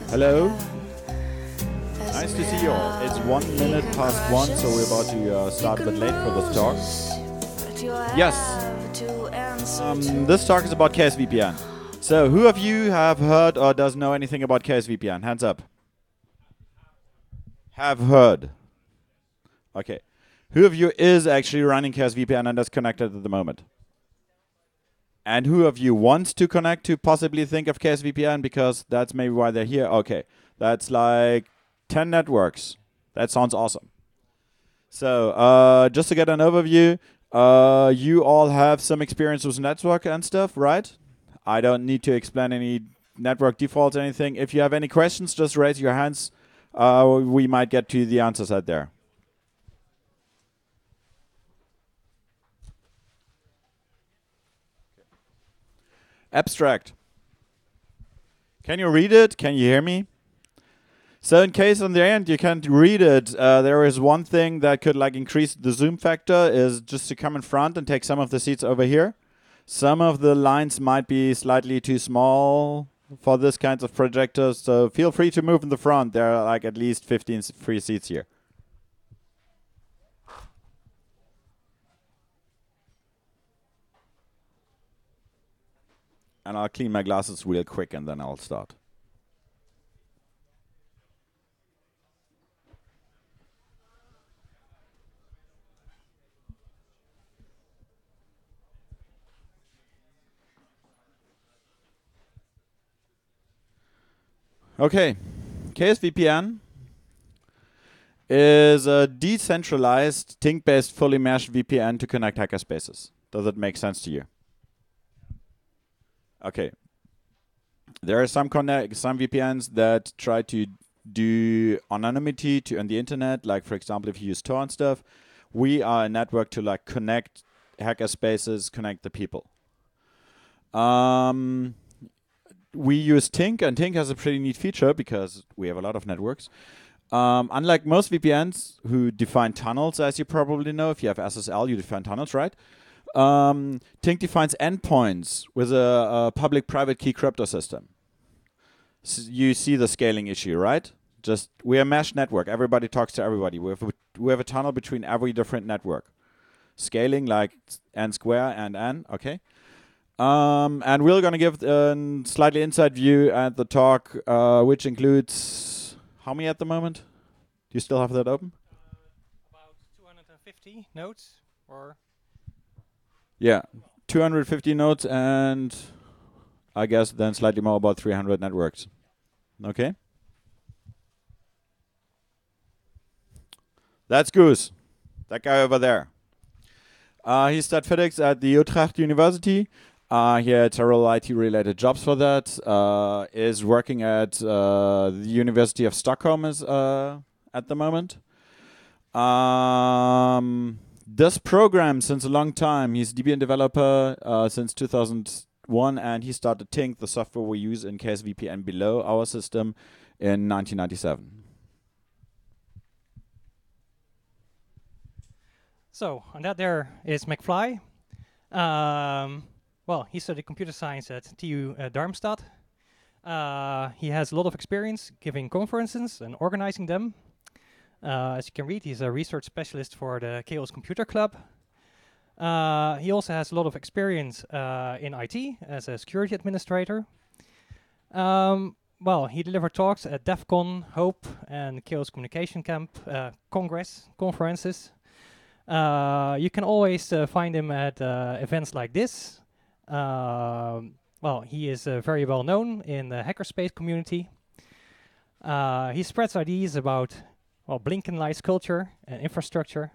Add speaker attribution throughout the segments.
Speaker 1: Hello. Nice to see you all. It's 1 minute past 1, so we're about to start a bit late for this talk. Yes. This talk is about KSVPN. So, who of you have heard or does know anything about KSVPN? Hands up. Have heard. Okay. Who of you is actually running KSVPN and is connected at the moment? And who of you wants to connect to possibly think of KSVPN because that's maybe why they're here? Okay. That's like 10 networks. That sounds awesome. So, just to get an overview, you all have some experience with network and stuff, right? I don't need to explain any network defaults or anything. If you have any questions, just raise your hands. We might get to the answers out there. Abstract. Can you read it? Can you hear me? So in case on the end you can't read it, there is one thing that could like increase the zoom factor is just to come in front and take some of the seats over here. Some of the lines might be slightly too small for this kinds of projectors, so feel free to move in the front. There are like at least 15 free seats here. And I'll clean my glasses real quick and then I'll start. Okay, KSVPN is a decentralized, Tink-based, fully meshed VPN to connect hackerspaces. Does that make sense to you? Okay. There are some VPNs that try to do anonymity on the internet, like for example, if you use Tor and stuff. We are a network to like connect hackerspaces, connect the people. We use Tink, and Tink has a pretty neat feature because we have a lot of networks. Unlike most VPNs who define tunnels, as you probably know, if you have SSL, you define tunnels, right? Tink defines endpoints with a public-private key crypto system. So you see the scaling issue, right? Just we're a mesh network. Everybody talks to everybody. We have a tunnel between every different network. Scaling like n square and n, okay? And we're going to give a slightly inside view at the talk, which includes how many at the moment? Do you still have that open?
Speaker 2: About 250 nodes, or?
Speaker 1: Yeah, 250 nodes, and I guess then slightly more, about 300 networks. Okay? That's Goose, that guy over there. He studied physics at the Utrecht University. He had several IT-related jobs for that. Is working at the University of Stockholm at the moment. Does program since a long time. He's a Debian developer since 2001, and he started Tink, the software we use in KSVPN below our system, in 1997.
Speaker 2: So, and that there is McFly. Well, he studied computer science at TU Darmstadt. He has a lot of experience giving conferences and organizing them. As you can read, he's a research specialist for the Chaos Computer Club. He also has a lot of experience in IT as a security administrator. Well, he delivered talks at DEF CON, HOPE, and Chaos Communication Camp, conferences. You can always find him at events like this. Well, he is very well known in the hackerspace community. He spreads ideas about Blinken-like culture and infrastructure.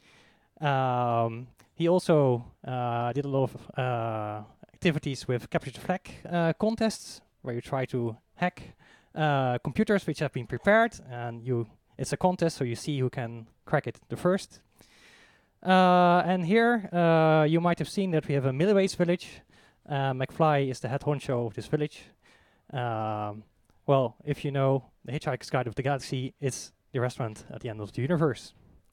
Speaker 2: He also did a lot of activities with capture the flag contests, where you try to hack computers which have been prepared, and it's a contest, so you see who can crack it the first. And here you might have seen that we have a Milliways village. McFly is the head honcho of this village. Well, if you know The Hitchhiker's Guide of the Galaxy, it's the restaurant at the end of the universe.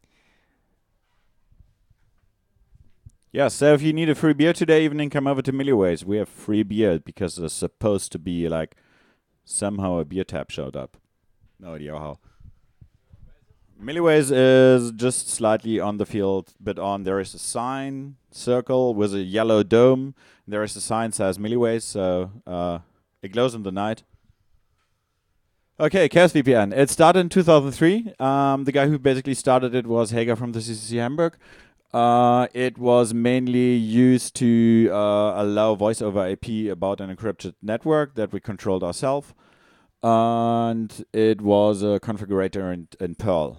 Speaker 1: Yeah, so if you need a free beer today evening, come over to Milliways. We have free beer because there's supposed to be like Somehow a beer tap showed up. No idea how. Milliways is just slightly on the field, but on there is a sign, circle with a yellow dome. There is a sign says Milliways, so it glows in the night. Okay, Chaos VPN. It started in 2003. The guy who basically started it was Hager from the CCC Hamburg. It was mainly used to allow voice over IP about an encrypted network that we controlled ourselves. And it was a configurator in Perl.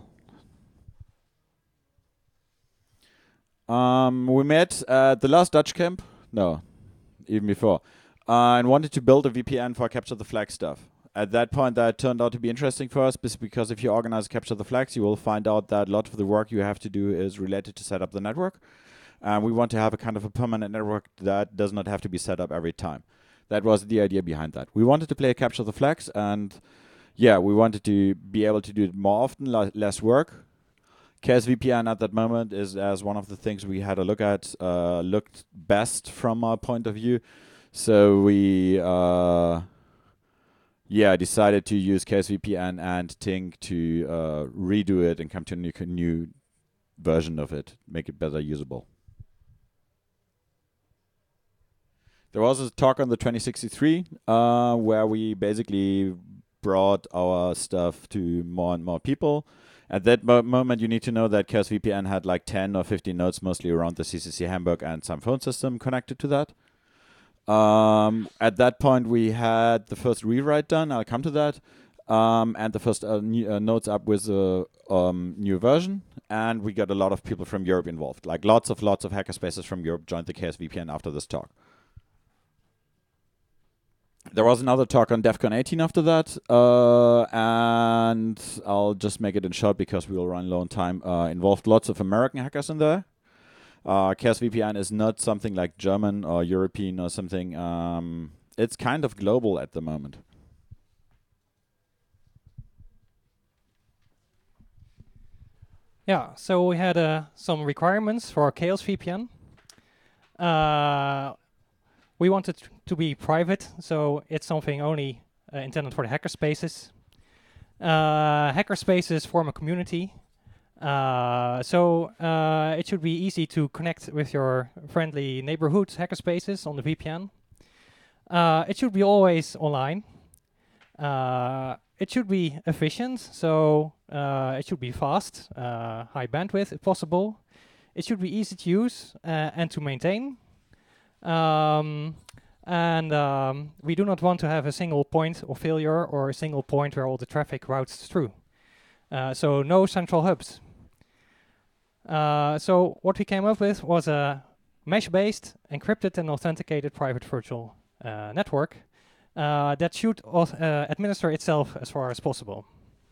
Speaker 1: We met at the last Dutch camp. No, even before. And wanted to build a VPN for capture the flag stuff. At that point, that turned out to be interesting for us because if you organize capture the flags, you will find out that a lot of the work you have to do is related to set up the network. And we want to have a kind of a permanent network that does not have to be set up every time. That was the idea behind that. We wanted to play capture the flags, and yeah, we wanted to be able to do it more often, less work. Chaos VPN at that moment is as one of the things we had a look at, looked best from our point of view. So we decided to use Chaos VPN and Tink to redo it and come to a new version of it, make it better usable. There was a talk on the 2063 where we basically brought our stuff to more and more people. At that moment, you need to know that Chaos VPN had like 10 or 15 nodes, mostly around the CCC Hamburg and some phone system connected to that. At that point, we had the first rewrite done. I'll come to that. And the first nodes up with a new version. And we got a lot of people from Europe involved. Like lots of hackerspaces from Europe joined the Chaos VPN after this talk. There was another talk on DEF CON 18 after that, and I'll just make it in short because we will run low on time. Involved lots of American hackers in there. Chaos VPN is not something like German or European or something. It's kind of global at the moment.
Speaker 2: Yeah, so we had some requirements for Chaos VPN. We wanted to be private, so it's something only intended for the hackerspaces. Hackerspaces form a community, so it should be easy to connect with your friendly neighborhood hackerspaces on the VPN. It should be always online. It should be efficient, so it should be fast, high bandwidth if possible. It should be easy to use and to maintain. We do not want to have a single point of failure or a single point where all the traffic routes through. So no central hubs. So what we came up with was a mesh-based, encrypted and authenticated private virtual network that should administer itself as far as possible.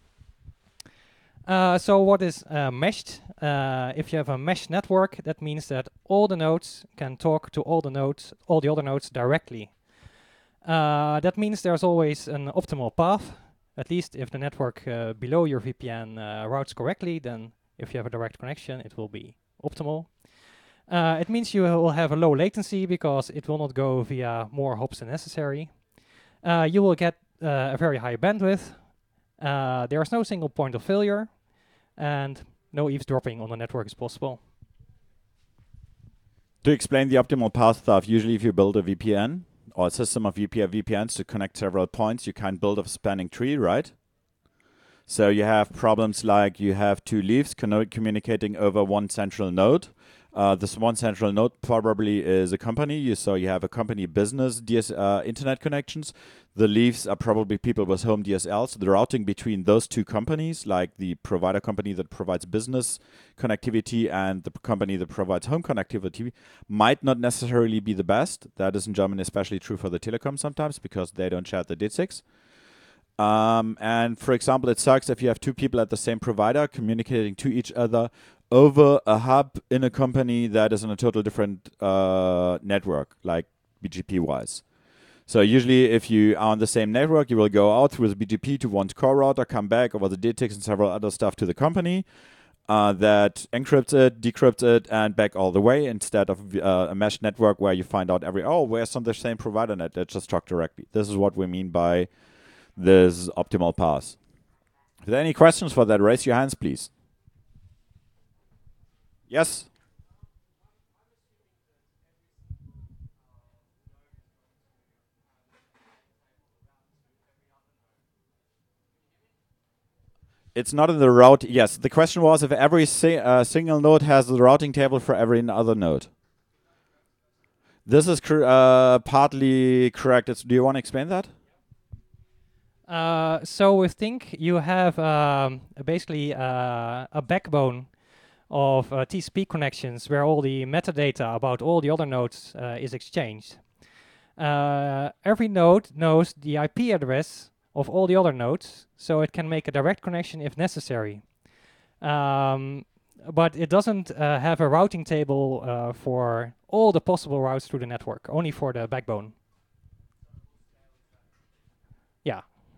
Speaker 2: So what is meshed? If you have a mesh network, that means that all the nodes can talk to all the other nodes directly. That means there's always an optimal path, at least if the network below your VPN routes correctly, then if you have a direct connection, it will be optimal. It means you will have a low latency because it will not go via more hops than necessary. You will get a very high bandwidth. There is no single point of failure, and no eavesdropping on the network is possible.
Speaker 1: To explain the optimal path stuff, usually if you build a VPN or a system of VPNs to connect several points, you can't build a spanning tree, right? So you have problems like you have two leaves communicating over one central node. This one central node probably is a company. So you have a company business internet connections. The leaves are probably people with home DSL. So the routing between those two companies, like the provider company that provides business connectivity and the company that provides home connectivity, might not necessarily be the best. That is in Germany especially true for the telecom sometimes because they don't share the DIT6. And for example, it sucks if you have two people at the same provider communicating to each other over a hub in a company that is on a total different network, like BGP-wise. So usually if you are on the same network, you will go out through the BGP to one core router, come back over the DTX and several other stuff to the company that encrypts it, decrypts it, and back all the way instead of a mesh network where you find out where's on the same provider net. Let's just talk directly. This is what we mean by this optimal path. If there are any questions for that, raise your hands, please. Yes? It's not in the route. Yes, the question was if every single node has the routing table for every other node. This is partly correct. Do you want to explain that?
Speaker 2: So with Tink, you have basically a backbone of TCP connections where all the metadata about all the other nodes is exchanged. Every node knows the IP address of all the other nodes, so it can make a direct connection if necessary. But it doesn't have a routing table for all the possible routes through the network, only for the backbone. Yeah.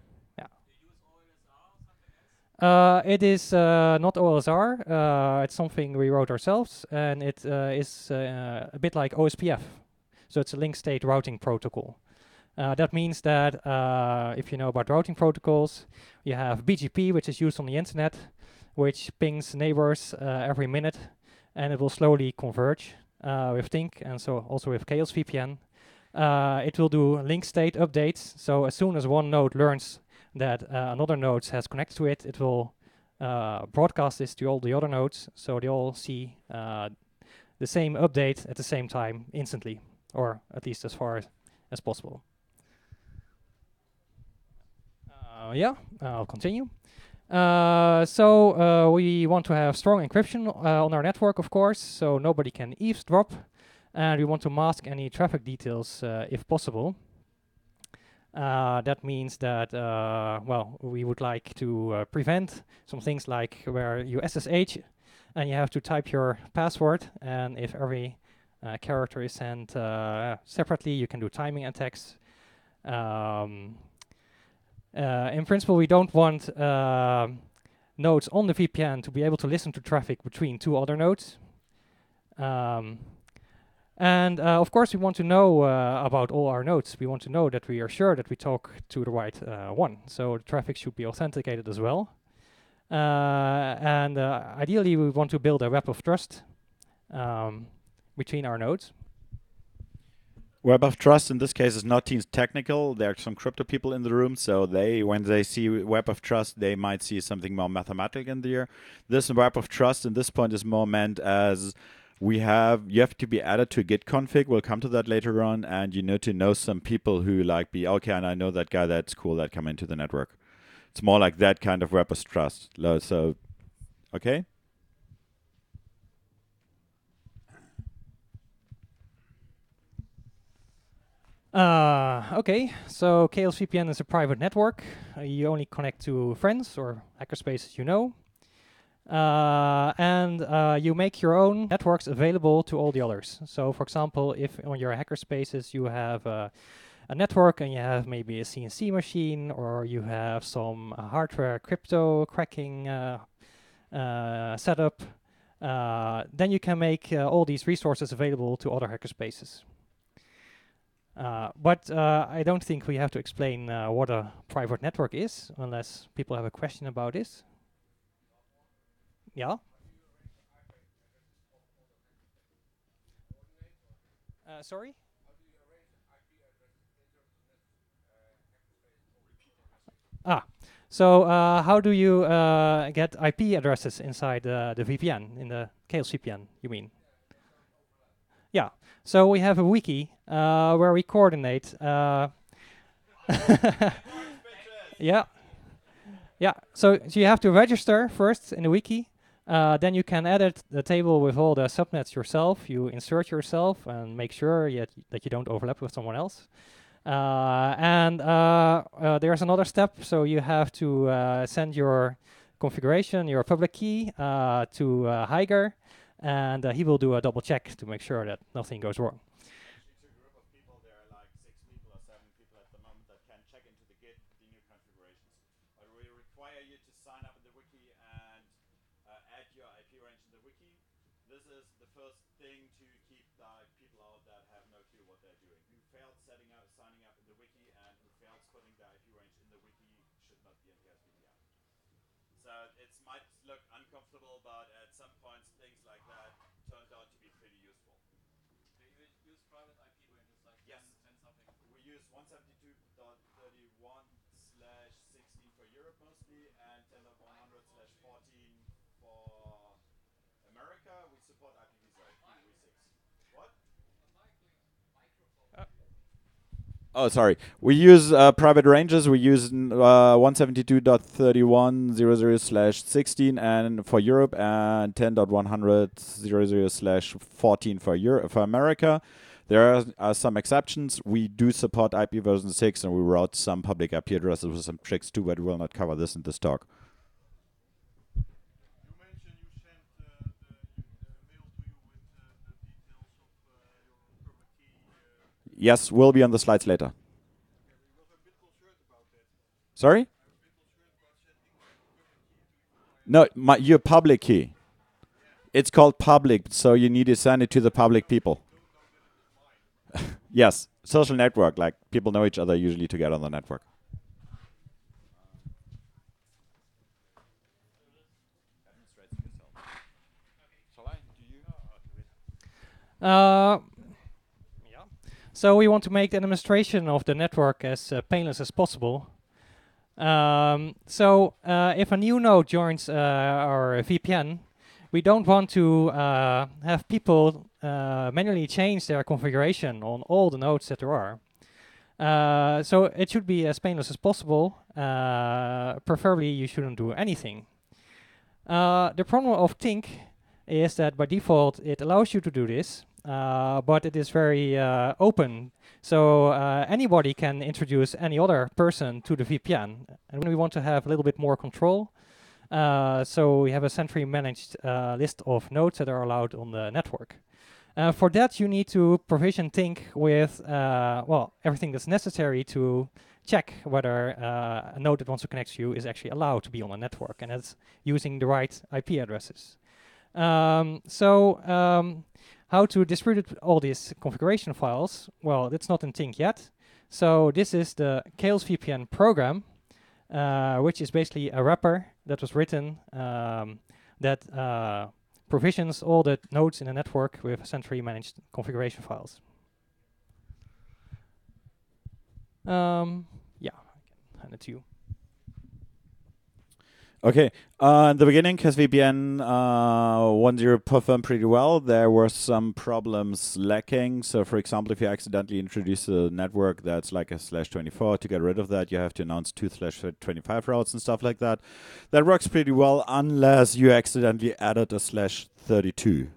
Speaker 2: It is not OLSR. It's something we wrote ourselves, and it is a bit like OSPF. So it's a link state routing protocol. That means that if you know about routing protocols, you have BGP, which is used on the internet, which pings neighbors every minute, and it will slowly converge with Tink, and so also with Chaos VPN. It will do link state updates. So as soon as one node learns that another node has connected to it, it will broadcast this to all the other nodes, so they all see the same update at the same time instantly, or at least as far as possible. I'll continue. So we want to have strong encryption on our network, of course, so nobody can eavesdrop, and we want to mask any traffic details if possible. That means that, we would like to prevent some things like where you SSH and you have to type your password, and if every character is sent separately, you can do timing attacks. In principle, we don't want nodes on the VPN to be able to listen to traffic between two other nodes. And of course, we want to know about all our nodes. We want to know that we are sure that we talk to the right one. So the traffic should be authenticated as well. And ideally, we want to build a web of trust between our nodes.
Speaker 1: Web of trust in this case is not teams technical. There are some crypto people in the room, so when they see web of trust, they might see something more mathematical in there. This web of trust in this point is more meant as you have to be added to a Git config. We'll come to that later on, and you need to know some people who okay, and I know that guy, that's cool, that come into the network. It's more like that kind of web of trust. So, okay.
Speaker 2: Okay, so Chaos VPN is a private network. You only connect to friends or hackerspaces you know. And you make your own networks available to all the others. So for example, if on your hackerspaces you have a network and you have maybe a CNC machine, or you have some hardware crypto cracking setup, then you can make all these resources available to other hackerspaces. But I don't think we have to explain what a private network is, unless people have a question about this. Yeah? Sorry? So how do you get IP addresses inside the VPN, in the Chaos VPN, you mean? Yeah, so we have a wiki where we coordinate. Yeah. So you have to register first in the wiki. Then you can edit the table with all the subnets yourself. You insert yourself and make sure that you don't overlap with someone else. And there's another step. So you have to send your configuration, your public key to Heiger, and he will do a double check to make sure that nothing goes wrong.
Speaker 1: It's a group of people. There are like 6 people or 7 people at the moment that can check into the Git the new configurations. But we require you to sign up in the wiki and add your IP range in the wiki. This is the first thing to keep the people out that have no clue what they're doing. Who failed signing up in the wiki and who failed putting the IP range in the wiki and KSVPN. So it might look uncomfortable, but at some points things like that turned out to be pretty useful.
Speaker 3: Do you use private IP ranges like
Speaker 1: Yes.
Speaker 3: 10 something?
Speaker 1: We use 172.31/16 for Europe mostly, and 10.100/14 for America. We support IPv6. What? Oh, sorry. We use private ranges. We use 172.31.00/16 and for Europe, and 10.100.00/14 for America. There are some exceptions. We do support IP version 6, and we route some public IP addresses with some tricks too, but we will not cover this in this talk.
Speaker 4: You mentioned you sent the mail to you with the details of your confirmed key.
Speaker 1: Yes, will be on the slides later.
Speaker 4: Yeah, we was a bit concerned about that.
Speaker 1: Sorry?
Speaker 4: I'm a bit concerned about sending the confirmed key to you.
Speaker 1: No, your public key. It's called public, so you need to send it to the public people. Yes, social network, like people know each other usually to get on the network.
Speaker 2: Yeah. So we want to make the administration of the network as painless as possible. If a new node joins our VPN, we don't want to have people manually change their configuration on all the nodes that there are. So it should be as painless as possible. Preferably, you shouldn't do anything. The problem of Tink is that by default it allows you to do this, but it is very open. So anybody can introduce any other person to the VPN. And when we want to have a little bit more control, so we have a centrally managed list of nodes that are allowed on the network. For that, you need to provision Tink with everything that's necessary to check whether a node that wants to connect to you is actually allowed to be on a network, and it's using the right IP addresses. How to distribute all these configuration files? Well, it's not in Tink yet. So this is the Chaos VPN program, which is basically a wrapper that was written that provisions all the nodes in a network with centrally managed configuration files. Yeah, I can hand it to you.
Speaker 1: Okay, in the beginning, KSVPN 1.0 performed pretty well. There were some problems lacking. So, for example, if you accidentally introduce a network that's like a /24, to get rid of that, you have to announce 2/25 routes and stuff like that. That works pretty well unless you accidentally added a /32.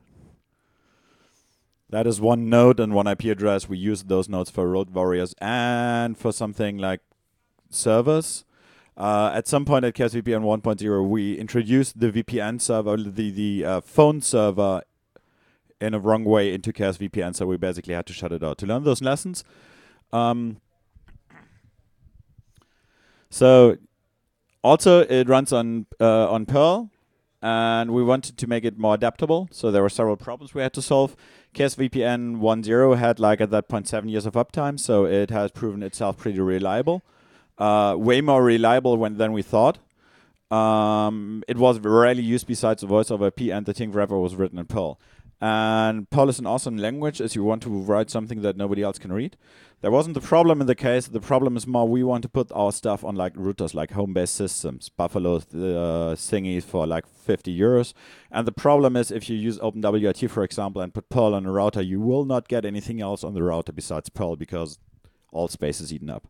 Speaker 1: That is one node and one IP address. We use those nodes for road warriors and for something like servers. At some point at KSVPN 1.0, we introduced the VPN server, the phone server, in a wrong way into KSVPN, so we basically had to shut it out. To learn those lessons, so also it runs on Perl, and we wanted to make it more adaptable. So there were several problems we had to solve. KSVPN 1.0 had, like at that point, 7 years of uptime, so it has proven itself pretty reliable. Way more reliable than we thought. It was rarely used besides the voice over IP, and the Tink wrapper was written in Perl. And Perl is an awesome language if you want to write something that nobody else can read. There wasn't the problem in the case. The problem is more we want to put our stuff on like routers, like home-based systems, Buffalo thingies for like €50. And the problem is if you use OpenWRT, for example, and put Perl on a router, you will not get anything else on the router besides Perl because all space is eaten up.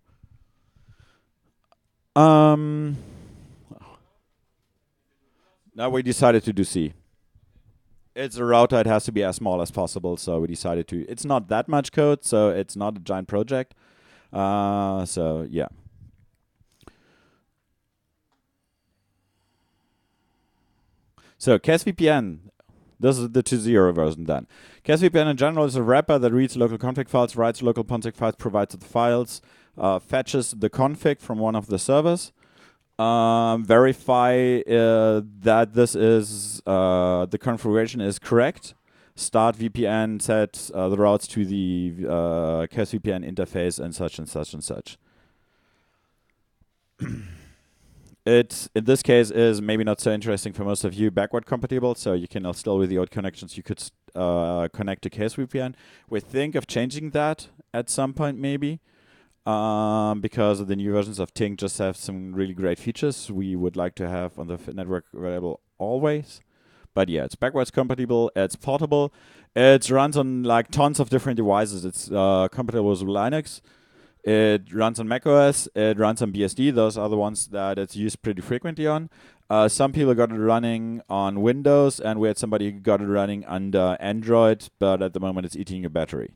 Speaker 1: Now we decided to do C. It's a router, it has to be as small as possible, so we decided to. It's not that much code, so it's not a giant project. So, yeah. So, KSVPN. This is the 2.0 version then. KSVPN in general is a wrapper that reads local config files, writes local config files, provides the files, fetches the config from one of the servers, verify that this is the configuration is correct. Start VPN, set the routes to the KSVPN interface, and such and such and such. It in this case is maybe not so interesting for most of you backward compatible, so you can still with the old connections you could connect to Chaos VPN. We think of changing that at some point maybe, because the new versions of Tink just have some really great features we would like to have on the network available always. But yeah, it's backwards compatible, it's portable, it runs on like tons of different devices. It's compatible with Linux. It runs on macOS, it runs on BSD. Those are the ones that it's used pretty frequently on. Some people got it running on Windows, and we had somebody who got it running under Android, but at the moment it's eating a battery.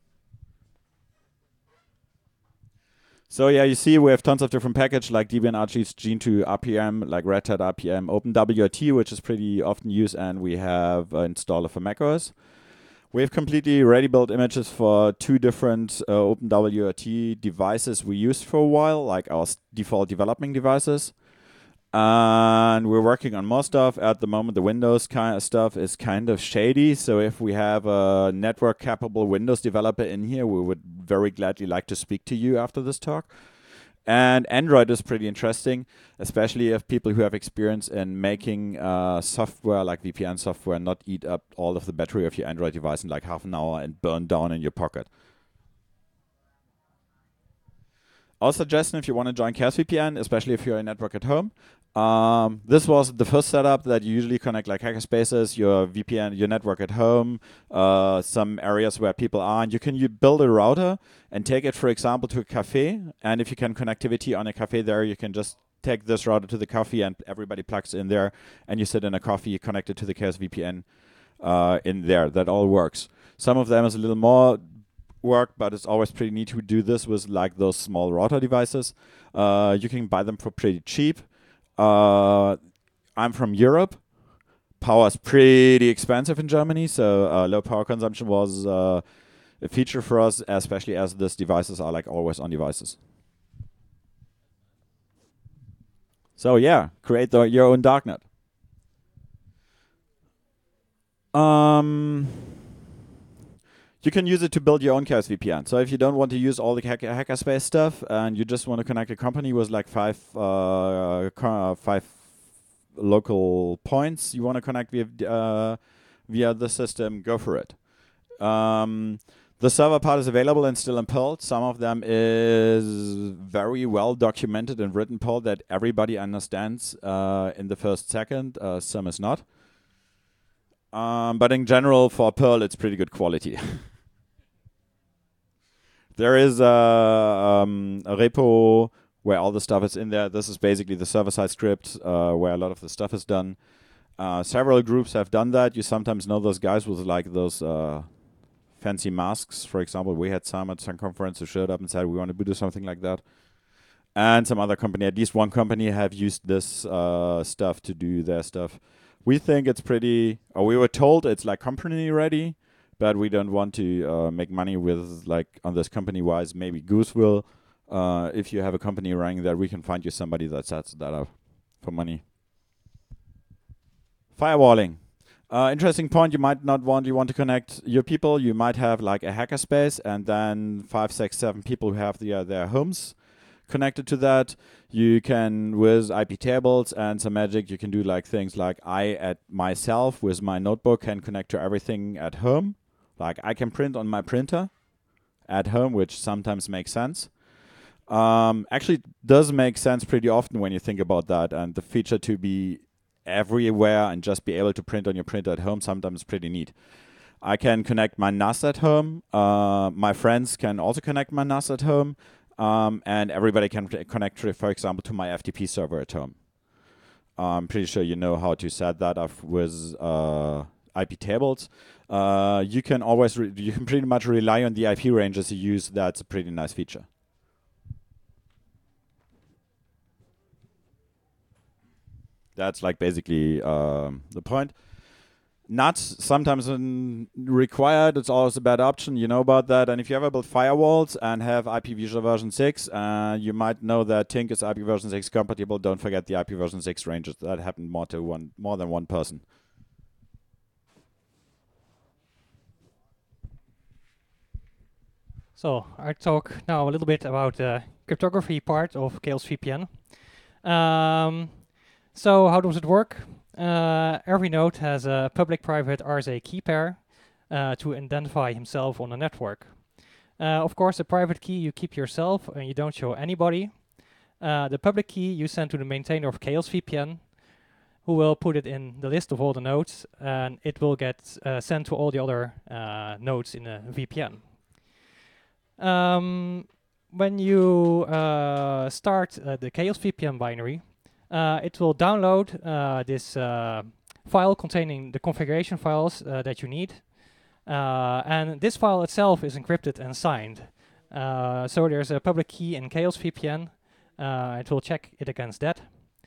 Speaker 1: So yeah, you see we have tons of different packages like Debian Archie's Gene2 RPM, like Red Hat RPM, OpenWRT, which is pretty often used, and we have an installer for macOS. We have completely ready-built images for 2 different OpenWRT devices we used for a while, like our default developing devices. And we're working on more stuff. At the moment, the Windows kind of stuff is kind of shady. So if we have a network-capable Windows developer in here, we would very gladly like to speak to you after this talk. And Android is pretty interesting, especially if people who have experience in making software like VPN software not eat up all of the battery of your Android device in like half an hour and burn down in your pocket. Our suggestion if you want to join Chaos VPN, especially if you're a network at home, this was the first setup that you usually connect like hackerspaces, your VPN, your network at home, some areas where people are, and you can build a router and take it, for example, to a cafe. And if you can connectivity on a cafe there, you can just take this router to the coffee and everybody plugs in there, and you sit in a coffee connected to the Chaos VPN in there. That all works. Some of them is a little more work, but it's always pretty neat to do this with like those small router devices. You can buy them for pretty cheap. I'm from Europe. Power is pretty expensive in Germany, so low power consumption was a feature for us, especially as these devices are like always on devices. So yeah, create your own darknet. You can use it to build your own Chaos VPN. So if you don't want to use all the hackerspace stuff and you just want to connect a company with like 5 local points you want to connect via the system, go for it. The server part is available and still in Perl. Some of them is very well documented and written Perl that everybody understands in the first second. Some is not. But in general, for Perl, it's pretty good quality. There is a repo where all the stuff is in there. This is basically the server-side script where a lot of the stuff is done. Several groups have done that. You sometimes know those guys with like those fancy masks. For example, we had some at some conference who showed up and said, we want to do something like that. And some other company, at least one company, have used this stuff to do their stuff. We think it's pretty, or we were told it's like company ready, but we don't want to make money with like on this company wise. Maybe Goose will. If you have a company running that, we can find you somebody that sets that up for money. Firewalling. Interesting point. You might not want, you want to connect your people. You might have like a hackerspace and then 5, 6, 7 people who have their homes connected to that. You can, with IP tables and some magic, you can do like things like I at myself with my notebook can connect to everything at home. Like I can print on my printer at home, which sometimes makes sense. Actually does make sense pretty often when you think about that, and the feature to be everywhere and just be able to print on your printer at home sometimes is pretty neat. I can connect my NAS at home. My friends can also connect my NAS at home. And everybody can connect, for example, to my FTP server at home. I'm pretty sure you know how to set that up with IP tables. You can always you can pretty much rely on the IP ranges you use. That's a pretty nice feature. That's like basically the point. Not sometimes required. It's always a bad option. You know about that. And if you ever build firewalls and have IPv4 version 6, you might know that Tink is IP version 6 compatible. Don't forget the IP version 6 ranges. That happened more than one person.
Speaker 2: So I talk now a little bit about the cryptography part of Chaos VPN. So how does it work? Every node has a public-private RSA key pair to identify himself on the network. Of course, the private key you keep yourself and you don't show anybody. The public key you send to the maintainer of Chaos VPN, who will put it in the list of all the nodes, and it will get sent to all the other nodes in the VPN. When you start the Chaos VPN binary, it will download this file containing the configuration files that you need. And this file itself is encrypted and signed. So there's a public key in Chaos VPN. It will check it against that.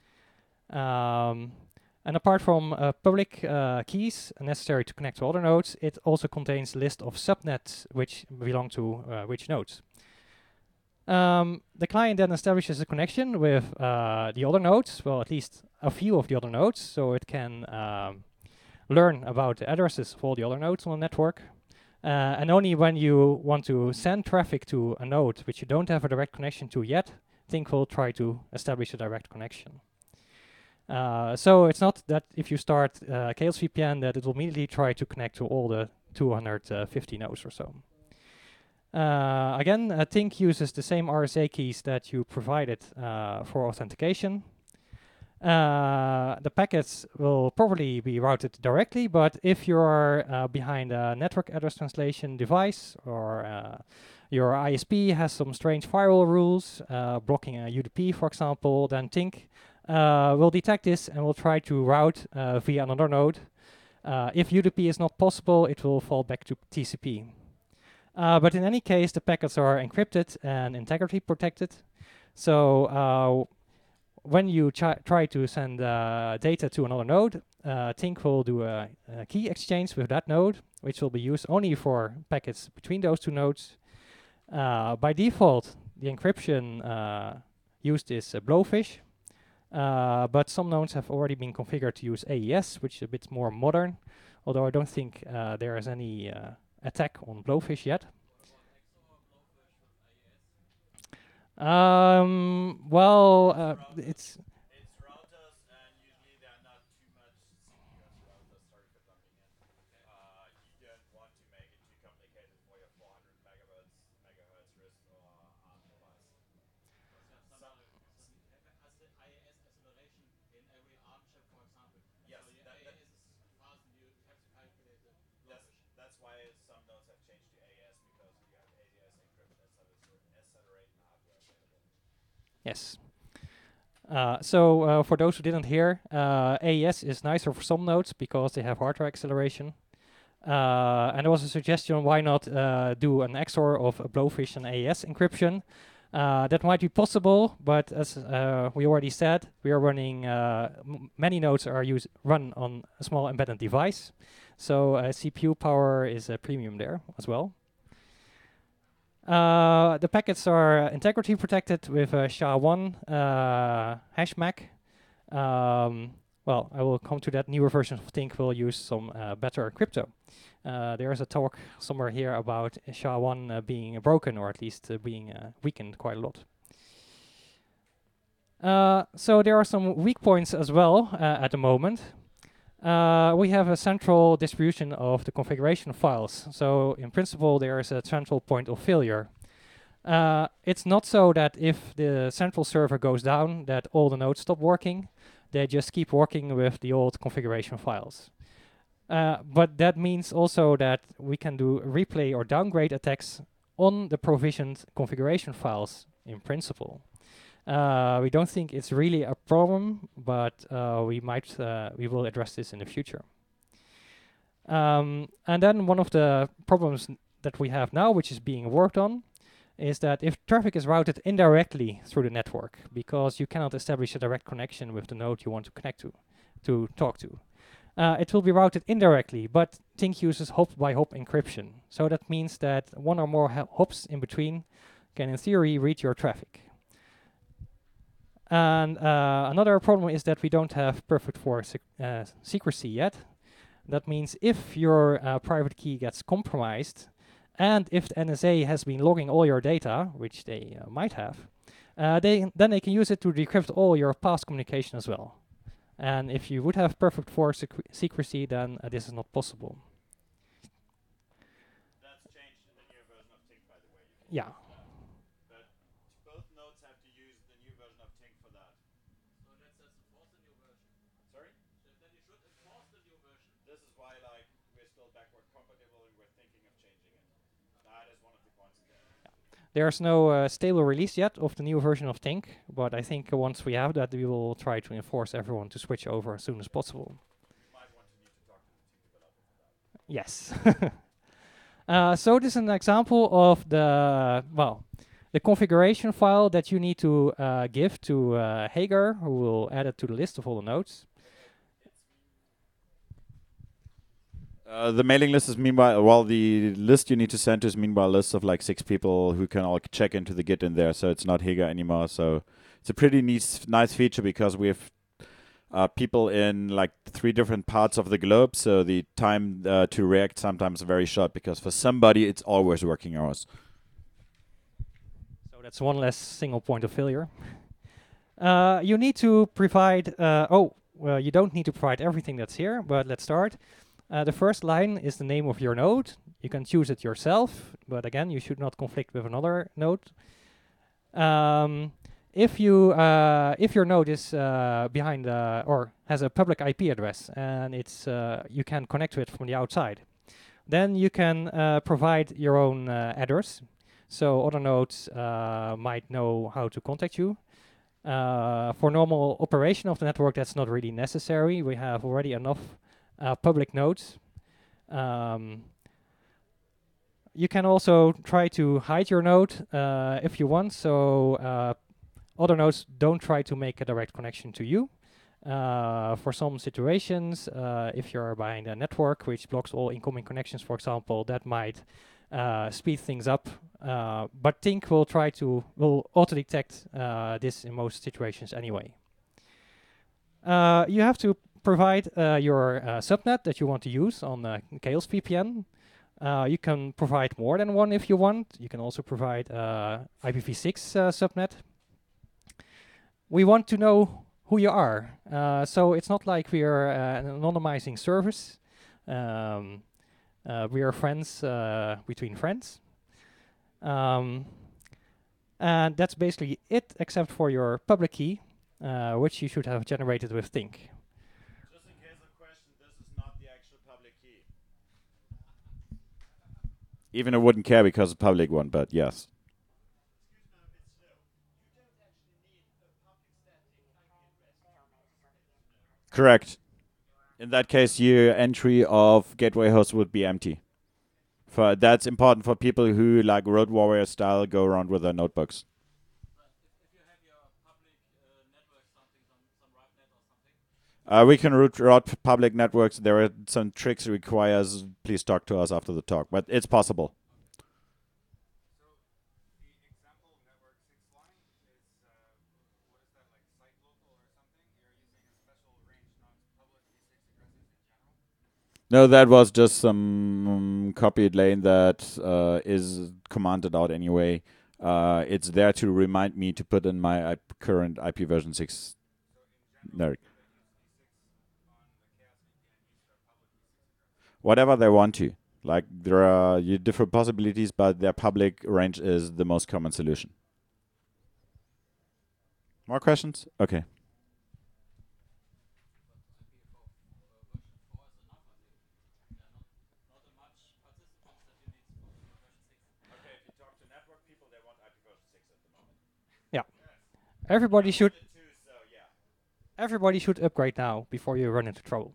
Speaker 2: And apart from public keys necessary to connect to other nodes, it also contains a list of subnets which belong to which nodes. The client then establishes a connection with the other nodes, well, at least a few of the other nodes, so it can learn about the addresses of all the other nodes on the network. And only when you want to send traffic to a node which you don't have a direct connection to yet, Tink will try to establish a direct connection. So it's not that if you start Chaos VPN that it will immediately try to connect to all the 250 nodes or so. Again, Tink uses the same RSA keys that you provided for authentication. The packets will probably be routed directly, but if you are behind a network address translation device or your ISP has some strange firewall rules, blocking a UDP, for example, then Tink will detect this and will try to route via another node. If UDP is not possible, it will fall back to TCP. But in any case, the packets are encrypted and integrity protected. So when you try to send data to another node, Tink will do a key exchange with that node, which will be used only for packets between those two nodes. By default, the encryption used is Blowfish, but some nodes have already been configured to use AES, which is a bit more modern, although I don't think there is any attack on Blowfish yet. It's
Speaker 1: routers, and usually they are not too much CPUs routers. Sorry for jumping in. You don't want to make it too complicated for your 400 megahertz RISC or ARM device.
Speaker 3: Has the IAS acceleration in every ARM chip, for example?
Speaker 1: Yes,
Speaker 3: So your AAS is fast and you have to calculate the
Speaker 1: that's why some nodes have changed to AES, because you have AES encrypted accelerating hardware available.
Speaker 2: yes. So for those who didn't hear, AES is nicer for some nodes because they have hardware acceleration. And there was a suggestion, why not do an XOR of Blowfish and AES encryption? That might be possible, but as we already said, we are running, many nodes are run on a small embedded device. So CPU power is a premium there as well. The packets are integrity protected with SHA-1 hash MAC. Well, I will come to that. Newer version of Tink will use some better crypto. There is a talk somewhere here about SHA-1 being broken, or at least being weakened quite a lot. So there are some weak points as well at the moment. We have a central distribution of the configuration files. So in principle, there is a central point of failure. It's not so that if the central server goes down, that all the nodes stop working. They just keep working with the old configuration files. But that means also that we can do replay or downgrade attacks on the provisioned configuration files in principle. We don't think it's really a problem, but we will address this in the future. And then one of the problems that we have now, which is being worked on, is that if traffic is routed indirectly through the network, because you cannot establish a direct connection with the node you want to connect to talk to, it will be routed indirectly, but Tink uses hop-by-hop encryption. So that means that one or more hops in between can, in theory, read your traffic. And another problem is that we don't have perfect for secrecy yet. That means if your private key gets compromised, and if the NSA has been logging all your data, which they might have, then they can use it to decrypt all your past communication as well. And if you would have perfect for secrecy, then this is not possible.
Speaker 1: That's changed in the new version of Tink, by the way.
Speaker 2: Yeah.
Speaker 1: But both nodes have to use the new version of Tink for that.
Speaker 3: So that says enforce the new version.
Speaker 1: Sorry?
Speaker 3: Then you should enforce the new version.
Speaker 1: This is why, like, we're still backward compatible and we're thinking of changing it. That is one of the points there.
Speaker 2: There's no stable release yet of the new version of Tink, but I think once we have that, we will try to enforce everyone to switch over as soon as possible.
Speaker 1: You might want to need to talk to the Tink developer for that.
Speaker 2: Yes. So this is an example of the configuration file that you need to give to Hagar, who will add it to the list of all the nodes.
Speaker 1: The mailing list is meanwhile, the list you need to send to is meanwhile a list of like 6 people who can all check into the Git in there, so it's not Hagar anymore. So it's a pretty nice feature because we have people in like 3 different parts of the globe, so the time to react sometimes very short because for somebody it's always working hours.
Speaker 2: So that's one less single point of failure. You need to provide, you don't need to provide everything that's here, but let's start. The first line is the name of your node. You can choose it yourself, but again, you should not conflict with another node. If your node is behind or has a public IP address and it's you can connect to it from the outside, then you can provide your own address. So other nodes might know how to contact you. For normal operation of the network, that's not really necessary. We have already enough public nodes. You can also try to hide your node if you want, so other nodes don't try to make a direct connection to you. For some situations, if you're behind a network which blocks all incoming connections, for example, that might speed things up. But Tink will auto-detect this in most situations anyway. You have to provide your subnet that you want to use on Chaos VPN. You can provide more than one if you want. You can also provide IPv6 subnet. We want to know who you are. So it's not like we are an anonymizing service. We are friends between friends. And that's basically it, except for your public key, which you should have generated with Tink.
Speaker 1: Just in case of question, this is not the actual public key. Even I wouldn't care because it's a public one, but yes. Correct. In that case, your entry of gateway host would be empty. That's important for people who, like Road Warrior style, go around with their notebooks.
Speaker 3: If you have your public network, something, some RightNet or something.
Speaker 1: We can route public networks. There are some tricks it requires. Please talk to us after the talk, but it's possible.
Speaker 4: So the example network 6 line is what is that, like site local or something? You're using a special range, not public v6 addresses in general?
Speaker 1: No, that was just some copied lane that is commanded out anyway. It's there to remind me to put in my current IP version 6 network. Whatever they want to. Like, there are different possibilities, but their public range is the most common solution. More questions? Okay. Okay, if you talk to network people, they want IP version 6 at the moment.
Speaker 2: Everybody should upgrade now before you run into trouble.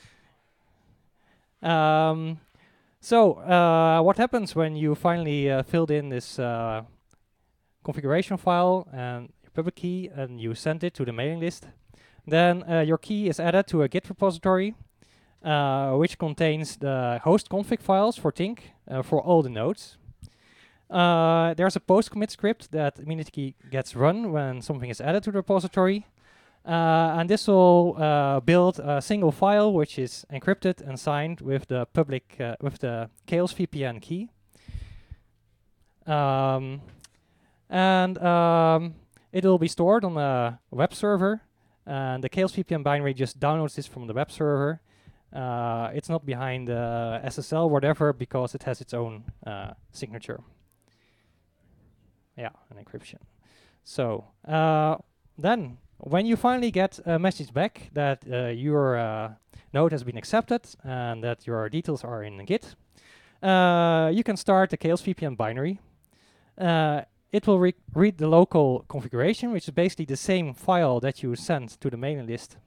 Speaker 2: What happens when you finally filled in this configuration file and your public key and you send it to the mailing list? Then your key is added to a Git repository, which contains the host config files for Tink for all the nodes. There's a post commit script that immediately gets run when something is added to the repository. And this will build a single file which is encrypted and signed with the public with the Chaos VPN key. It will be stored on a web server, and the Chaos VPN binary just downloads this from the web server. It's not behind SSL, whatever, because it has its own signature. Yeah, an encryption. So then, when you finally get a message back that your node has been accepted and that your details are in Git, you can start the Chaos VPN binary. It will read the local configuration, which is basically the same file that you sent to the mailing list.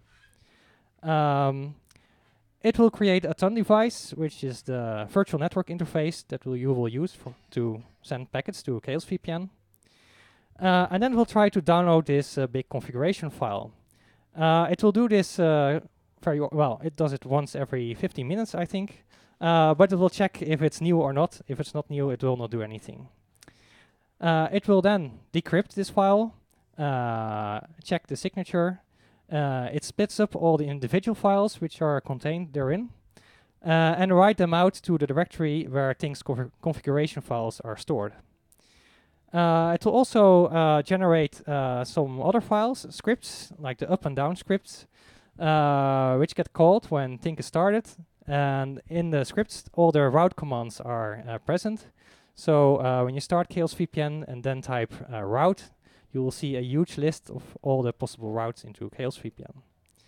Speaker 2: It will create a TON device, which is the virtual network interface that you will use to send packets to Chaos VPN. And then we'll try to download this big configuration file. It will do this very well. It does it once every 15 minutes, I think. But it will check if it's new or not. If it's not new, it will not do anything. It will then decrypt this file, check the signature. It splits up all the individual files which are contained therein, and write them out to the directory where Tink's configuration files are stored. It will also generate some other files, scripts, like the up and down scripts, which get called when Tink is started. And in the scripts, all the route commands are present. So when you start Chaos VPN and then type route, you will see a huge list of all the possible routes into Chaos VPN.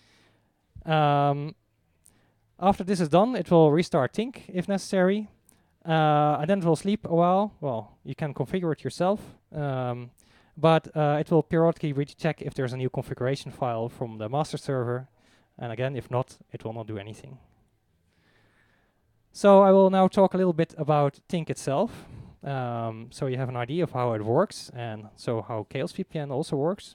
Speaker 2: After this is done, it will restart Tink if necessary. And then it will sleep a while. Well, you can configure it yourself. But it will periodically recheck if there's a new configuration file from the master server. And again, if not, it will not do anything. So I will now talk a little bit about Tink itself. So you have an idea of how it works, and so how Chaos VPN also works.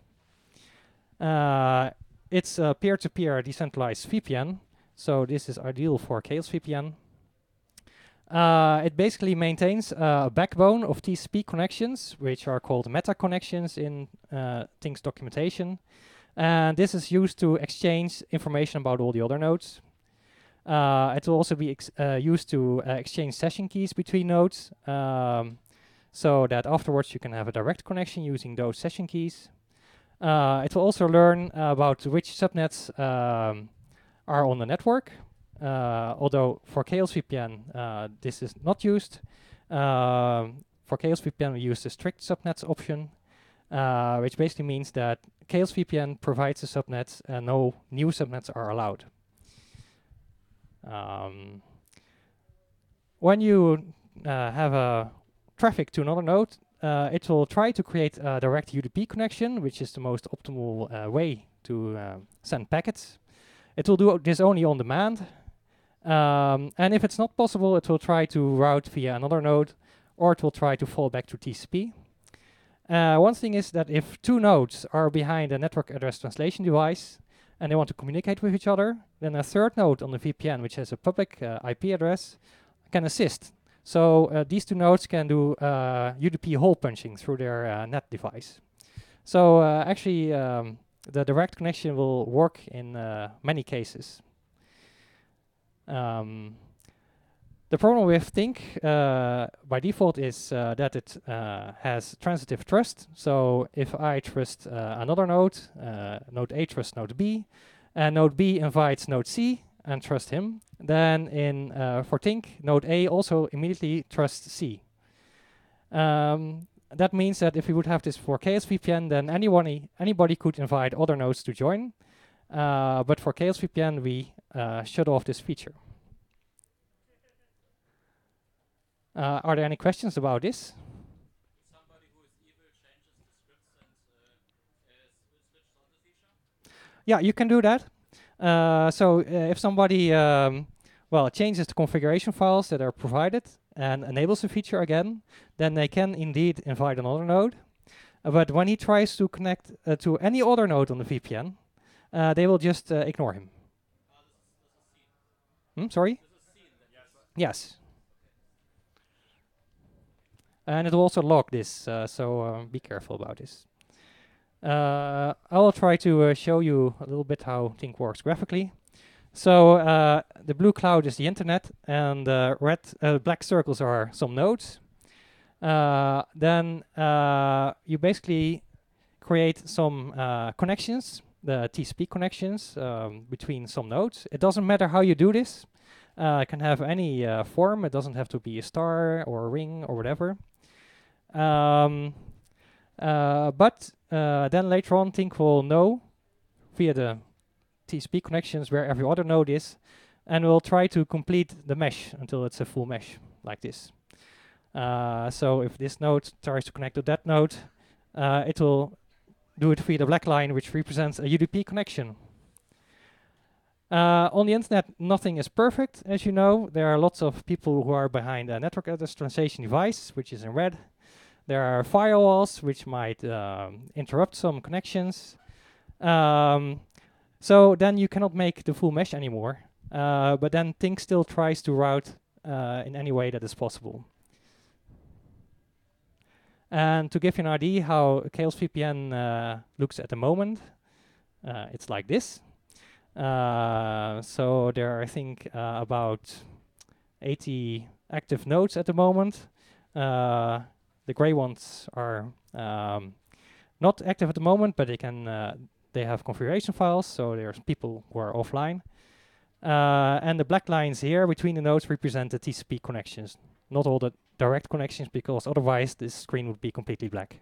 Speaker 2: It's a peer-to-peer decentralized VPN, so this is ideal for Chaos VPN. It basically maintains a backbone of TCP connections, which are called meta connections in Tink's documentation. And this is used to exchange information about all the other nodes. It will also be used to exchange session keys between nodes, so that afterwards you can have a direct connection using those session keys. It will also learn about which subnets are on the network, although for Chaos VPN this is not used. For Chaos VPN we use the strict subnets option, which basically means that Chaos VPN provides the subnets and no new subnets are allowed. When you have a traffic to another node, it will try to create a direct UDP connection, which is the most optimal way to send packets. It will do this only on demand. And if it's not possible, it will try to route via another node, or it will try to fall back to TCP. One thing is that if two nodes are behind a network address translation device, and they want to communicate with each other, then a third node on the VPN, which has a public IP address, can assist. So these two nodes can do UDP hole punching through their net device. So actually, the direct connection will work in many cases. The problem with Tink by default is that it has transitive trust. So if I trust another node, node A trusts node B, and node B invites node C and trusts him, then for Tink, node A also immediately trusts C. That means that if we would have this for Chaos VPN, then anybody could invite other nodes to join. But for Chaos VPN, we shut off this feature. Are there any questions about this?
Speaker 3: Somebody who is evil changes the scripts and switches on the feature?
Speaker 2: Yeah, you can do that. So if somebody changes the configuration files that are provided and enables the feature again, then they can indeed invite another node. But when he tries to connect to any other node on the VPN, they will just ignore him.
Speaker 3: This is seen.
Speaker 2: Sorry?
Speaker 3: This is seen.
Speaker 2: Yes. And it will also log this, so be careful about this. I will try to show you a little bit how Tink works graphically. So the blue cloud is the internet, and black circles are some nodes. Then you basically create some connections, the TCP connections between some nodes. It doesn't matter how you do this. It can have any form. It doesn't have to be a star or a ring or whatever. But then later on, Tink will know via the TCP connections where every other node is, and we'll try to complete the mesh until it's a full mesh like this. So if this node tries to connect to that node, it will do it via the black line, which represents a UDP connection. On the internet, nothing is perfect, as you know. There are lots of people who are behind a network address translation device, which is in red. There are firewalls, which might interrupt some connections. So then you cannot make the full mesh anymore. But then Tink still tries to route in any way that is possible. And to give you an idea how Chaos VPN looks at the moment, it's like this. So there are, I think, about 80 active nodes at the moment. The gray ones are not active at the moment, but they have configuration files, so there's people who are offline. And the black lines here between the nodes represent the TCP connections, not all the direct connections, because otherwise this screen would be completely black.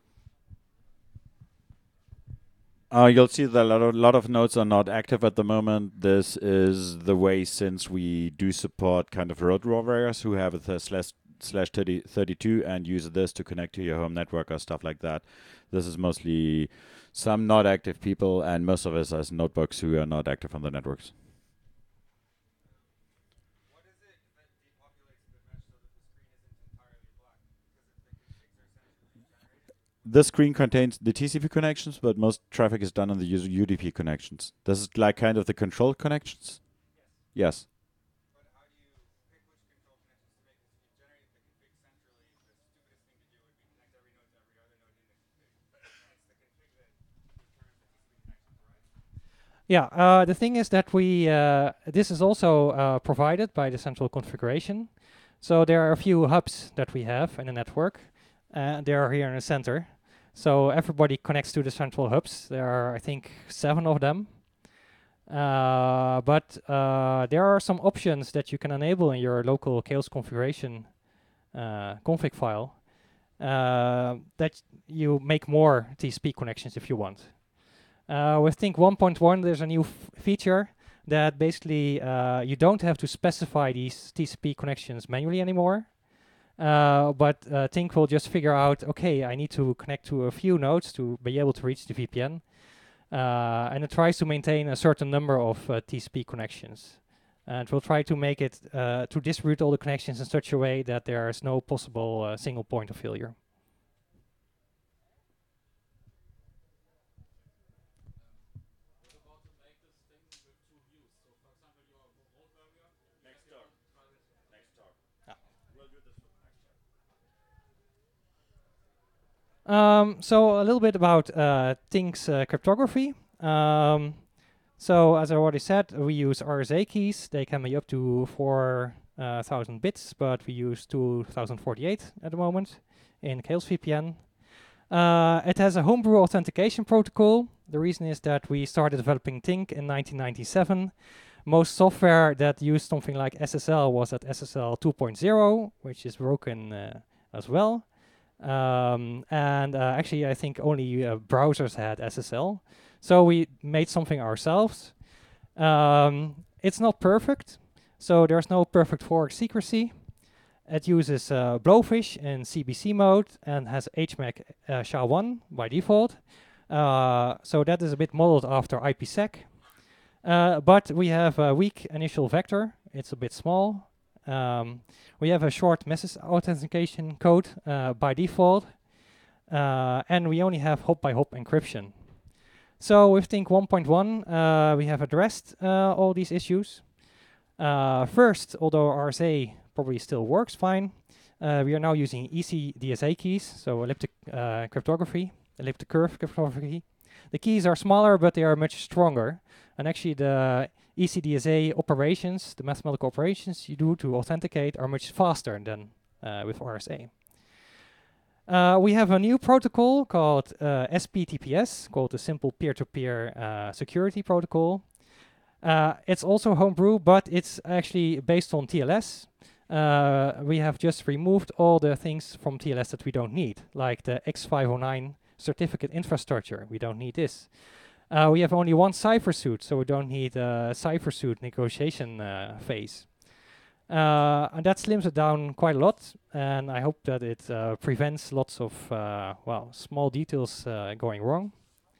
Speaker 1: You'll see that a lot of nodes are not active at the moment. This is the way, since we do support kind of road warriors who have a /32 and use this to connect to your home network or stuff like that. This is mostly some not active people, and most of us as notebooks who are not active on the networks.
Speaker 4: What is it that depopulates the mesh so that the screen isn't entirely black? Because if the configs are centrally generated.
Speaker 1: This screen contains the TCP connections, but most traffic is done on the UDP connections. This is like kind of the control connections? Yes.
Speaker 4: But how do you pick which control connections to make? If you generate the config centrally, the stupidest thing to do would be connect every node to every other node in the config. And it's the config that determines the TCP connections, right?
Speaker 2: Yeah, the thing is that this is also provided by the central configuration. So there are a few hubs that we have in the network, and they are here in the center. So everybody connects to the central hubs. There are, I think, 7 of them. But there are some options that you can enable in your local Chaos configuration config file that you make more TCP connections if you want. With Tink 1.1, there's a new feature that basically you don't have to specify these TCP connections manually anymore. But Tink will just figure out, okay, I need to connect to a few nodes to be able to reach the VPN. And it tries to maintain a certain number of TCP connections. And we'll try to make it, to distribute all the connections in such a way that there is no possible single point of failure.
Speaker 3: What about to make this thing with 2 views? So, for example, your road warrior.
Speaker 1: Next talk. Next talk.
Speaker 2: Yeah.
Speaker 1: We'll do this for the next talk.
Speaker 2: So a little bit about Tink's cryptography. So as I already said, we use RSA keys. They can be up to 4,000 bits, but we use 2048 at the moment in Chaos VPN. It has a homebrew authentication protocol. The reason is that we started developing Tink in 1997. Most software that used something like SSL was at SSL 2.0, which is broken as well. Actually, I think only browsers had SSL. So we made something ourselves. It's not perfect, so there's no perfect fork secrecy. It uses Blowfish in CBC mode and has HMAC SHA-1 by default. So that is a bit modeled after IPsec. But we have a weak initial vector. It's a bit small. We have a short message authentication code by default. And we only have hop-by-hop encryption. So with Tink 1.1, we have addressed all these issues. First, although RSA probably still works fine, we are now using ECDSA keys, so elliptic cryptography, elliptic curve cryptography. The keys are smaller, but they are much stronger. And actually, the ECDSA operations, the mathematical operations you do to authenticate, are much faster than with RSA. We have a new protocol called SPTPS, called the Simple Peer-to-Peer Security Protocol. It's also homebrew, but it's actually based on TLS. We have just removed all the things from TLS that we don't need, like the X509 certificate infrastructure. We don't need this. We have only one cipher suit, so we don't need a cipher suit negotiation phase. And that slims it down quite a lot, and I hope that it prevents lots of small details going wrong.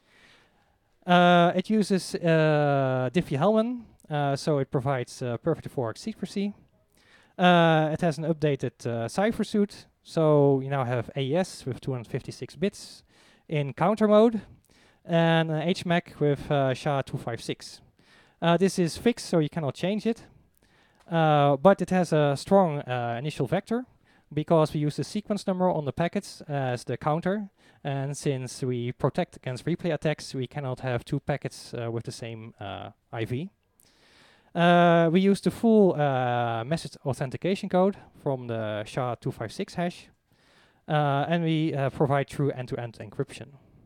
Speaker 2: It uses Diffie-Hellman, so it provides perfect fork secrecy. It has an updated cipher suit, so you now have AES with 256 bits in counter mode, and HMAC with SHA-256. This is fixed, so you cannot change it. But it has a strong initial vector, because we use the sequence number on the packets as the counter, and since we protect against replay attacks, we cannot have two packets with the same IV. We use the full message authentication code from the SHA-256 hash, and we provide true end-to-end encryption.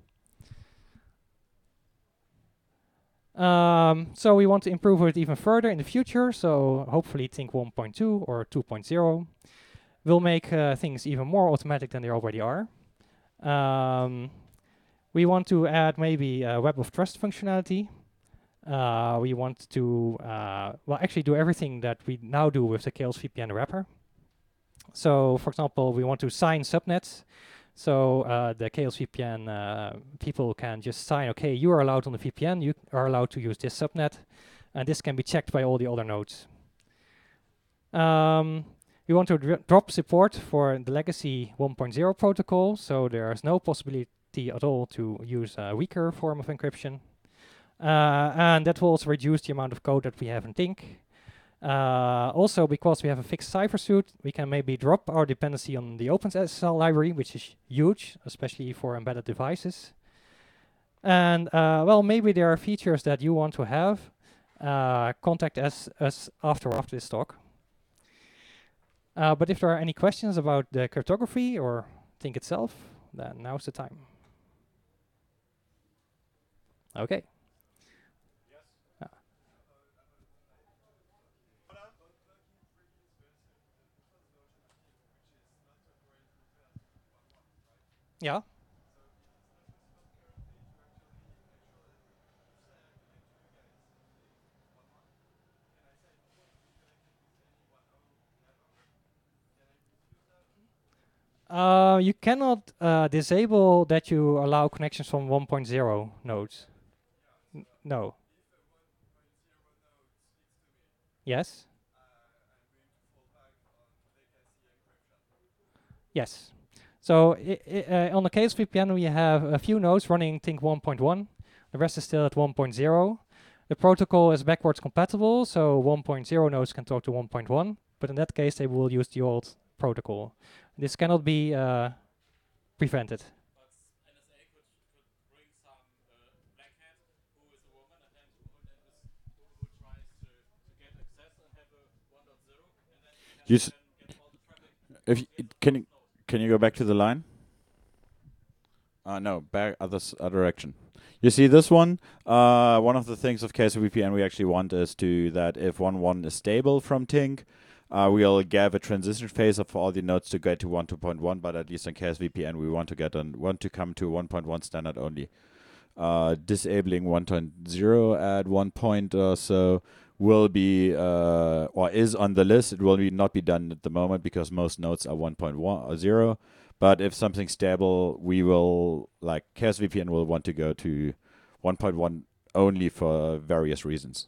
Speaker 2: So we want to improve it even further in the future, so hopefully Tink 1.2 or 2.0 will make things even more automatic than they already are. We want to add maybe a Web of Trust functionality. We want to actually do everything that we now do with the Chaos VPN wrapper. So for example, we want to sign subnets. So the Chaos VPN people can just sign, okay, you are allowed on the VPN, you are allowed to use this subnet, and this can be checked by all the other nodes. We want to drop support for the legacy 1.0 protocol, so there's no possibility at all to use a weaker form of encryption. And that will also reduce the amount of code that we have in Tink. Also, because we have a fixed cipher suit, we can maybe drop our dependency on the OpenSSL library, which is huge, especially for embedded devices. And maybe there are features that you want to have. Contact us after this talk. But if there are any questions about the cryptography or Tink itself, then now's the time. Okay. Yeah. You cannot disable that you allow connections from 1.0 nodes. No. Yes. Yes. So on the Chaos VPN, we have a few nodes running Tink 1.1. The rest is still at 1.0. The protocol is backwards compatible, so 1.0 nodes can talk to 1.1. But in that case, they will use the old protocol. This cannot be prevented.
Speaker 3: But NSA could bring some black hat who is a woman and then who tries to get access and have a 1.0 and then
Speaker 1: You
Speaker 3: get all the traffic.
Speaker 1: Can you go back to the line? No, back other direction. You see this one? One of the things of KSVPN we actually want is that if 1.1 is stable from Tink, we'll give a transition phase for all the nodes to get to 1.2.1, but at least on KSVPN we want to come to 1.1 standard only. Disabling 1.0 at one point or so will be or is on the list. It will not be done at the moment because most nodes are 1.1 or 0. But if something's stable, we will, like KSVPN will want to go to 1.1 only for various reasons.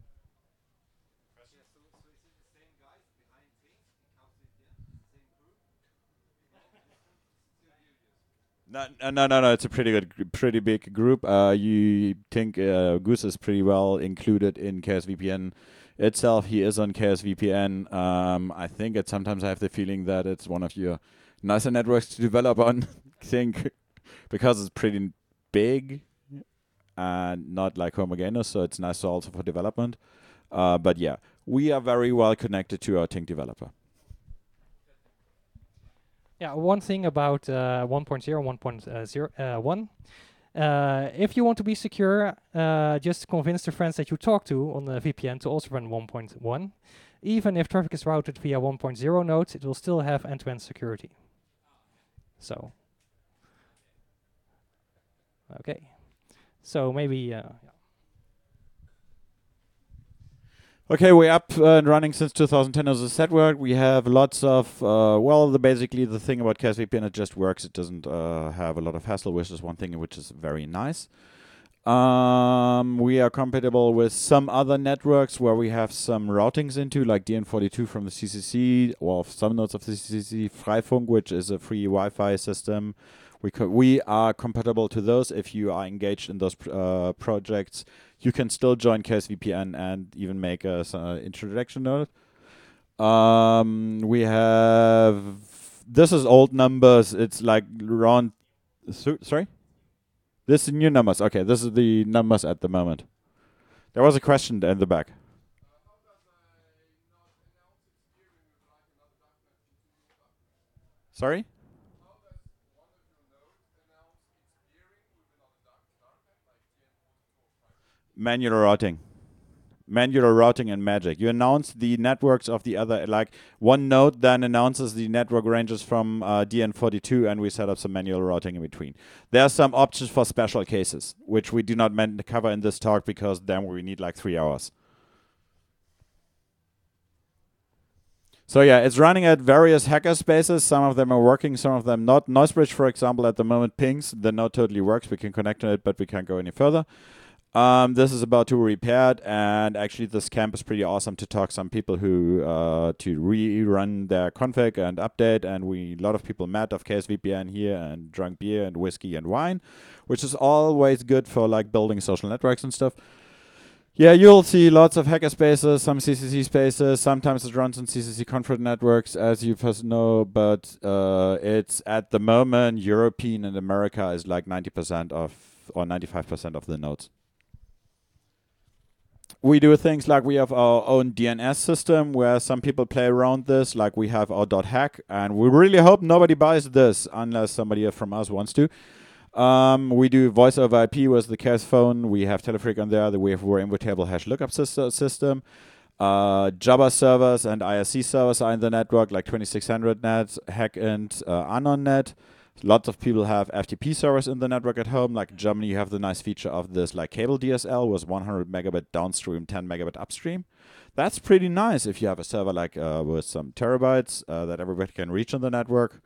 Speaker 1: No. It's a pretty big group. You think Goose is pretty well included in KSVPN itself. He is on KSVPN. I think sometimes I have the feeling that it's one of your nicer networks to develop on. Think because it's pretty big and not like homogeneous, so it's nice also for development. But yeah, we are very well connected to our Tink developer.
Speaker 2: Yeah, one thing about 1.0, 1.1. If you want to be secure, just convince the friends that you talk to on the VPN to also run 1.1. Even if traffic is routed via 1.0 nodes, it will still have end-to-end security. So, okay. So maybe,
Speaker 1: Okay, we're up and running since 2010 as a network. We have lots of, basically the thing about Chaos VPN, it just works. It doesn't have a lot of hassle, which is one thing which is very nice. We are compatible with some other networks where we have some routings into, like DN42 from the CCC, or some nodes of the CCC, Freifunk, which is a free Wi-Fi system. We are compatible to those. If you are engaged in those projects, you can still join Chaos VPN and even make a introduction node. We have, this is old numbers. It's like around, sorry? This is new numbers. Okay, this is the numbers at the moment. There was a question in the back. Sorry? Manual routing. Manual routing and magic. You announce the networks of the other, like one node then announces the network ranges from DN42, and we set up some manual routing in between. There are some options for special cases, which we do not cover in this talk because then we need like 3 hours. So yeah, it's running at various hacker spaces. Some of them are working, some of them not. Noisebridge, for example, at the moment pings. The node totally works. We can connect to it, but we can't go any further. This is about to be repaired, and actually this camp is pretty awesome to talk some people who to rerun their config and update, and a lot of people met of Chaos VPN here and drunk beer and whiskey and wine, which is always good for like building social networks and stuff. Yeah, you'll see lots of hacker spaces, some CCC spaces. Sometimes it runs on CCC Config networks, as you first know, but it's at the moment European and America is like 90% of or 95% of the nodes. We do things like we have our own DNS system where some people play around this, like we have our .hack, and we really hope nobody buys this unless somebody from us wants to. We do voice over IP with the Chaos phone. We have Telefreak on there. We have our invitable hash lookup system. Jabber servers and IRC servers are in the network, like 2600net, Hackint, AnonNet. Lots of people have FTP servers in the network at home. Like in Germany, you have the nice feature of this like cable DSL with 100 megabit downstream, 10 megabit upstream. That's pretty nice if you have a server like with some terabytes that everybody can reach on the network.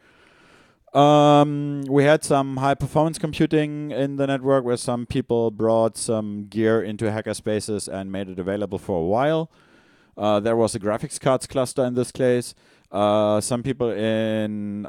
Speaker 1: We had some high performance computing in the network where some people brought some gear into hacker spaces and made it available for a while. There was a graphics cards cluster in this case. Some people in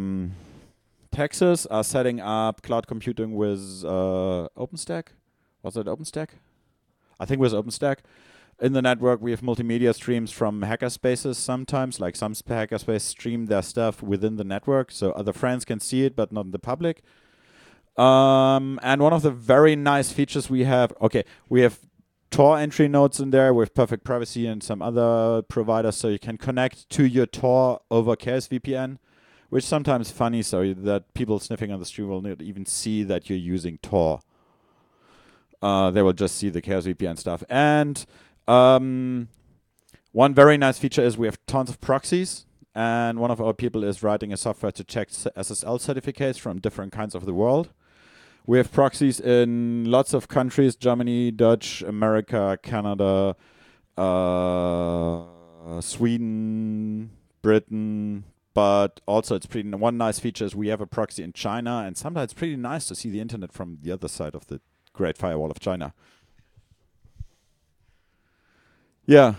Speaker 1: Texas are setting up cloud computing with OpenStack. Was it OpenStack? I think it was OpenStack. In the network, we have multimedia streams from hackerspaces sometimes, like some hackerspaces stream their stuff within the network, so other friends can see it, but not in the public. And one of the very nice features we have Tor entry nodes in there with perfect privacy and some other providers, so you can connect to your Tor over Chaos VPN, which is sometimes funny, so that people sniffing on the stream will not even see that you're using Tor. They will just see the Chaos VPN stuff. And one very nice feature is we have tons of proxies, and one of our people is writing a software to check SSL certificates from different kinds of the world. We have proxies in lots of countries: Germany, Dutch, America, Canada, Sweden, Britain. But also, one nice feature is we have a proxy in China, and sometimes it's pretty nice to see the internet from the other side of the Great Firewall of China. Yeah.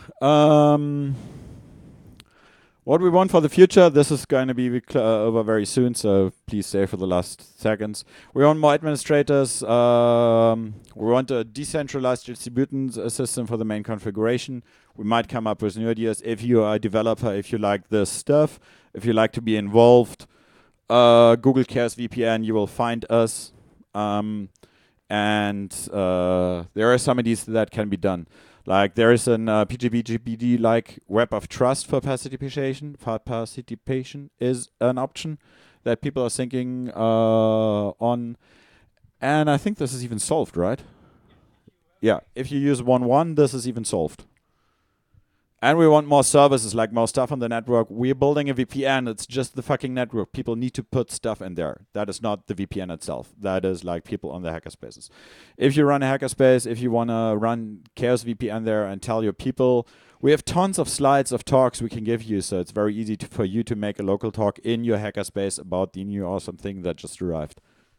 Speaker 1: What we want for the future, this is going to be over very soon, so please stay for the last seconds. We want more administrators. We want a decentralized distributed system for the main configuration. We might come up with new ideas. If you are a developer, if you like this stuff, if you like to be involved, Google Chaos VPN, you will find us. And there are some of these that can be done. Like there is an PGP-GPD like web of trust for participation. Participation is an option that people are thinking on, and I think this is even solved, right? Yeah, if you use 1.1, this is even solved. And we want more services, like more stuff on the network. We're building a VPN. It's just the fucking network. People need to put stuff in there. That is not the VPN itself. That is like people on the hackerspaces. If you run a hackerspace, if you want to run Chaos VPN there and tell your people, we have tons of slides of talks we can give you. So it's very easy for you to make a local talk in your hackerspace about the new awesome thing that just arrived.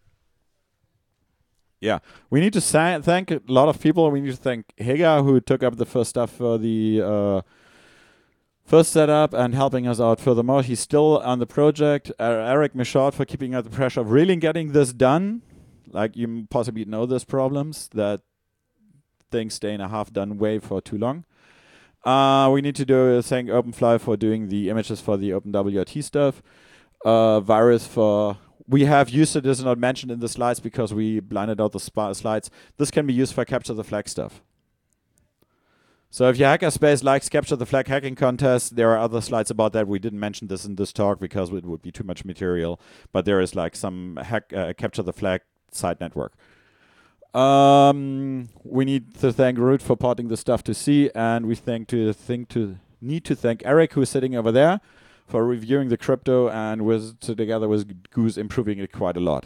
Speaker 1: Yeah, we need to thank a lot of people. We need to thank Higa, who took up the first stuff for the first setup and helping us out furthermore. He's still on the project. Eric Michaud for keeping up the pressure of really getting this done. Like you possibly know those problems, that things stay in a half-done way for too long. We need to thank OpenFly for doing the images for the OpenWRT stuff. Virus for... We have used it, is not mentioned in the slides because we blinded out the slides. This can be used for capture the flag stuff. So if your hackerspace likes capture the flag hacking contest, there are other slides about that. We didn't mention this in this talk because it would be too much material, but there is like some capture the flag side network. We need to thank Root for porting the stuff to C, and we need to thank Eric, who is sitting over there, for reviewing the crypto and together with Goose improving it quite a lot.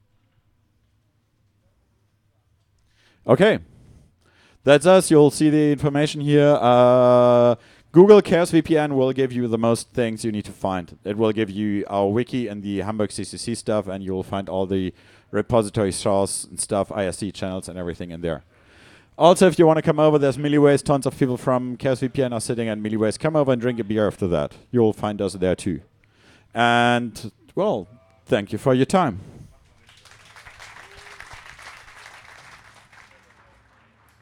Speaker 1: Okay, that's us. You'll see the information here. Google Chaos VPN will give you the most things you need to find. It will give you our wiki and the Hamburg CCC stuff, and you'll find all the repository source and stuff, IRC channels and everything in there. Also, if you want to come over, there's Milliways. Tons of people from Chaos VPN are sitting at Milliways. Come over and drink a beer after that. You'll find us there too. And, well, thank you for your time.